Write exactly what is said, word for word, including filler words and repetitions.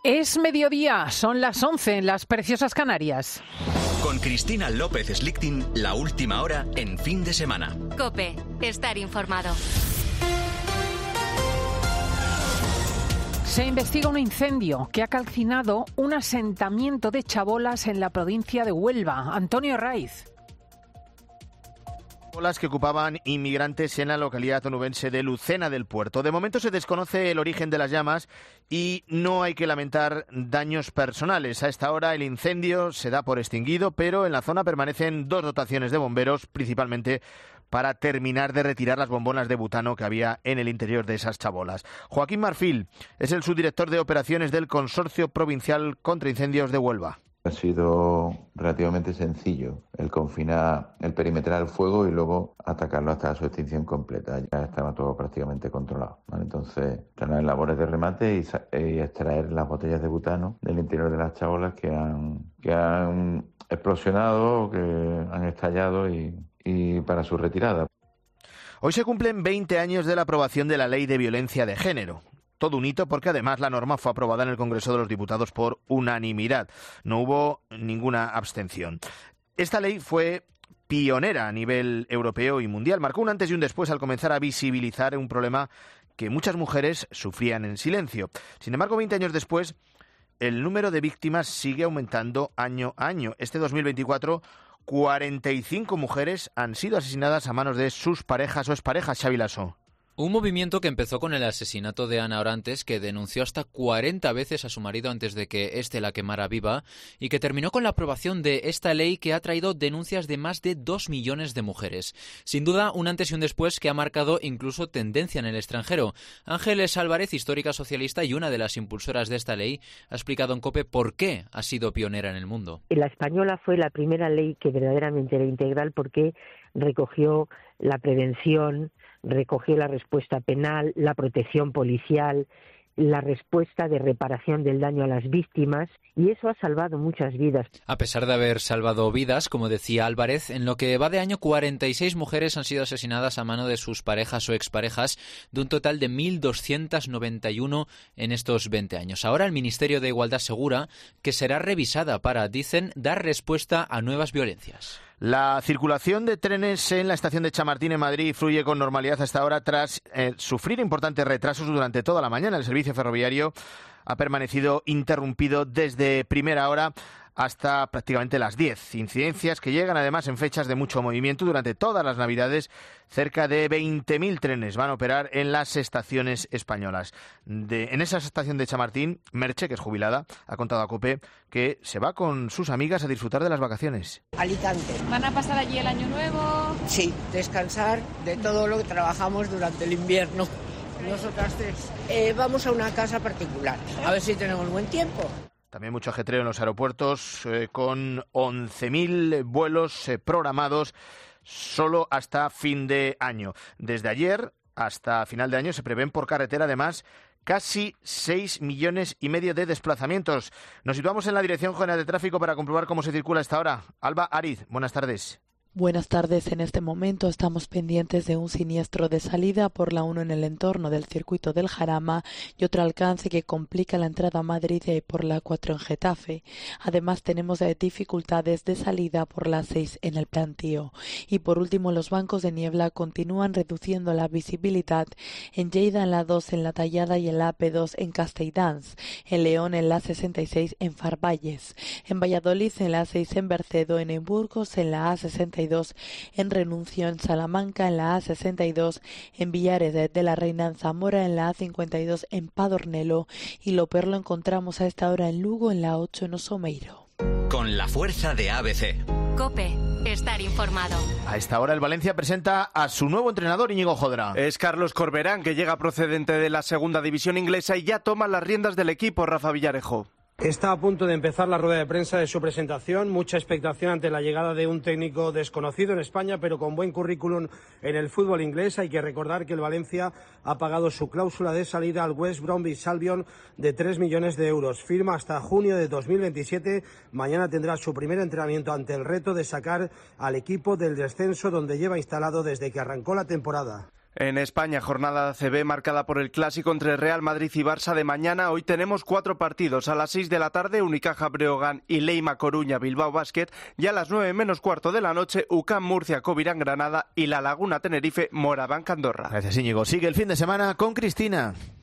Es mediodía, son las once en las preciosas Canarias. Con Cristina López Slichting, la última hora en fin de semana. COPE, estar informado. Se investiga un incendio que ha calcinado un asentamiento de chabolas en la provincia de Huelva. Antonio Raiz. Chabolas que ocupaban inmigrantes en la localidad onubense de Lucena del Puerto. De momento se desconoce el origen de las llamas y no hay que lamentar daños personales. A esta hora el incendio se da por extinguido, pero en la zona permanecen dos dotaciones de bomberos, principalmente para terminar de retirar las bombonas de butano que había en el interior de esas chabolas. Joaquín Marfil es el subdirector de operaciones del Consorcio Provincial contra Incendios de Huelva. Ha sido relativamente sencillo el confinar, el perimetrar el fuego y luego atacarlo hasta su extinción completa. Ya estaba todo prácticamente controlado, ¿vale? Entonces, tener labores de remate y, y extraer las botellas de butano del interior de las chabolas que han, que han explosionado, que han estallado y, y para su retirada. Hoy se cumplen veinte años de la aprobación de la Ley de Violencia de Género. Todo un hito porque además la norma fue aprobada en el Congreso de los Diputados por unanimidad. No hubo ninguna abstención. Esta ley fue pionera a nivel europeo y mundial. Marcó un antes y un después al comenzar a visibilizar un problema que muchas mujeres sufrían en silencio. Sin embargo, veinte años después, el número de víctimas sigue aumentando año a año. Este dos mil veinticuatro, cuarenta y cinco mujeres han sido asesinadas a manos de sus parejas o exparejas. Xavi Lasso. Un movimiento que empezó con el asesinato de Ana Orantes, que denunció hasta cuarenta veces a su marido antes de que éste la quemara viva, y que terminó con la aprobación de esta ley que ha traído denuncias de más de dos millones de mujeres. Sin duda, un antes y un después que ha marcado incluso tendencia en el extranjero. Ángeles Álvarez, histórica socialista y una de las impulsoras de esta ley, ha explicado en COPE por qué ha sido pionera en el mundo. La española fue la primera ley que verdaderamente era integral porque recogió la prevención, recogió la respuesta penal, la protección policial, la respuesta de reparación del daño a las víctimas, y eso ha salvado muchas vidas. A pesar de haber salvado vidas, como decía Álvarez, en lo que va de año cuarenta y seis mujeres han sido asesinadas a mano de sus parejas o exparejas, de un total de mil doscientos noventa y uno en estos veinte años. Ahora el Ministerio de Igualdad asegura que será revisada para, dicen, dar respuesta a nuevas violencias. La circulación de trenes en la estación de Chamartín en Madrid fluye con normalidad hasta ahora tras eh, sufrir importantes retrasos durante toda la mañana. El servicio ferroviario ha permanecido interrumpido desde primera hora hasta prácticamente las diez. Incidencias que llegan además en fechas de mucho movimiento. Durante todas las Navidades, cerca de veinte mil trenes van a operar en las estaciones españolas. De, en esa estación de Chamartín, Merche, que es jubilada, ha contado a COPE que se va con sus amigas a disfrutar de las vacaciones. Alicante. ¿Van a pasar allí el año nuevo? Sí, descansar de todo lo que trabajamos durante el invierno. Nosotras tres eh, vamos a una casa particular, a ver si tenemos buen tiempo. También mucho ajetreo en los aeropuertos, eh, con once mil vuelos eh, programados solo hasta fin de año. Desde ayer hasta final de año se prevén por carretera, además, casi seis millones y medio de desplazamientos. Nos situamos en la Dirección General de Tráfico para comprobar cómo se circula a esta hora. Alba Ariz, buenas tardes. Buenas tardes. En este momento estamos pendientes de un siniestro de salida por la uno en el entorno del circuito del Jarama y otro alcance que complica la entrada a Madrid por la cuatro en Getafe. Además tenemos dificultades de salida por la seis en el Plantío. Y por último, los bancos de niebla continúan reduciendo la visibilidad en Lleida en la dos en La Tallada y en la A P dos en Castelldans, en León en la sesenta y seis en Farvalles, en Valladolid en la A seis en Bercedo, en Burgos en la A sesenta y dos en Renuncio, en Salamanca en la A sesenta y dos, en Villares de la Reina, en Zamora en la A cincuenta y dos, en Padornelo, y lo peor lo encontramos a esta hora en Lugo en la ocho en Osomeiro. Con la fuerza de A B C. COPE, estar informado. A esta hora el Valencia presenta a su nuevo entrenador, Íñigo Jodra. Es Carlos Corberán, que llega procedente de la segunda división inglesa y ya toma las riendas del equipo. Rafa Villarejo. Está a punto de empezar la rueda de prensa de su presentación, mucha expectación ante la llegada de un técnico desconocido en España, pero con buen currículum en el fútbol inglés. Hay que recordar que el Valencia ha pagado su cláusula de salida al West Bromwich Albion de tres millones de euros. Firma hasta junio de dos mil veintisiete. Mañana tendrá su primer entrenamiento ante el reto de sacar al equipo del descenso, donde lleva instalado desde que arrancó la temporada. En España, jornada C B marcada por el clásico entre Real Madrid y Barça de mañana. Hoy tenemos cuatro partidos. A las seis de la tarde, Unicaja Breogán y Leima Coruña Bilbao Basket. Y a las nueve menos cuarto de la noche, U C A M Murcia Covirán Granada y La Laguna Tenerife Moraván Andorra. Gracias, Íñigo. Sigue el fin de semana con Cristina.